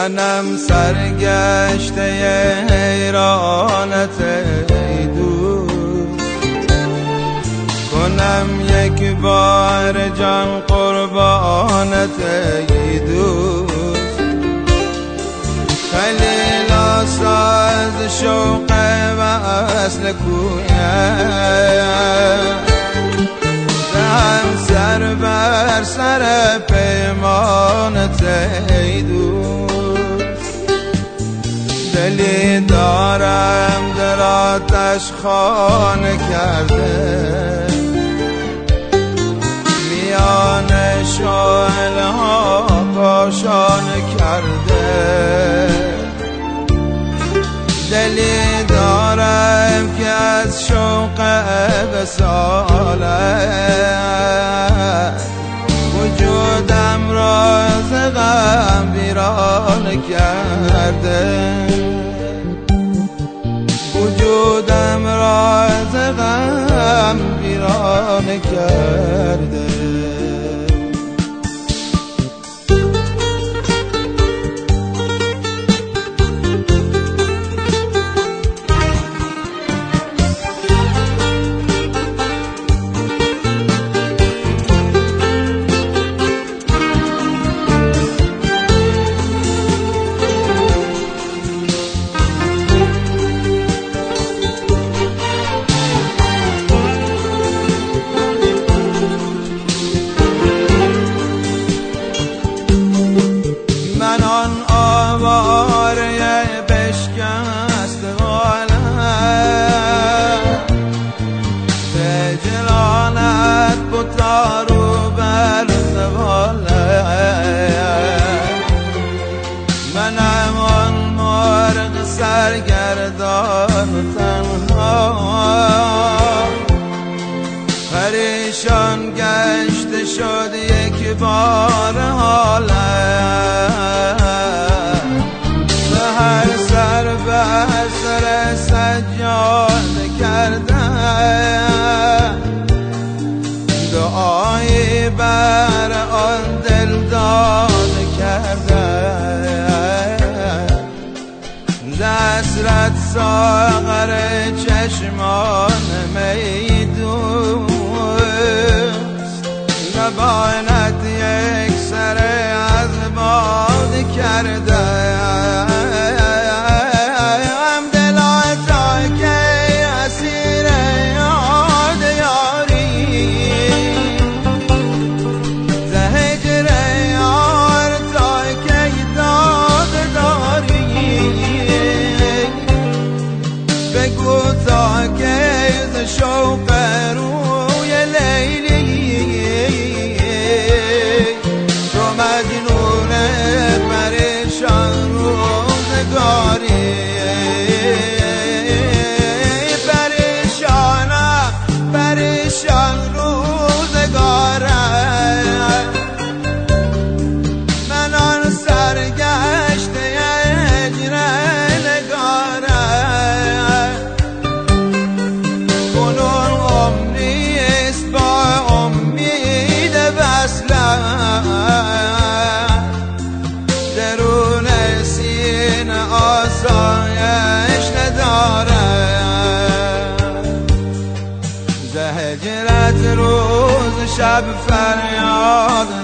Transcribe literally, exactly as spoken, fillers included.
منم سرگشته حیرانت ای دوست، کنم یک بار جان قربانت ای دوست. خیلی ناساز شوق وصل کویم، هم سر بر سر پیمانت ای دوست. دلی دارم در آتش خانه کرده، میان شعله ها کاشانه کرده. دلی دارم که از شوق وصالت وجودم را ز غم ویران کرده، وجودم را ز غم ویران کرده. رو بر زواله منم آن مرغ سرگردان و تنها، پریشان گشته شد یک بار حالم. به هر سر بر سر سجاده کردم، دعایی بر آن دل داده کرده. حسرت ساغر چشمان می دوست، نباید یک سر از باد کرده. شوق روی لیلی تو مجنون پریشان روزگاری، پریشانم پریشان روزگارم. من آن سرگشته هجر نگارم، درون سینه آسایش ندارم. ز هجرت روز شب فریاد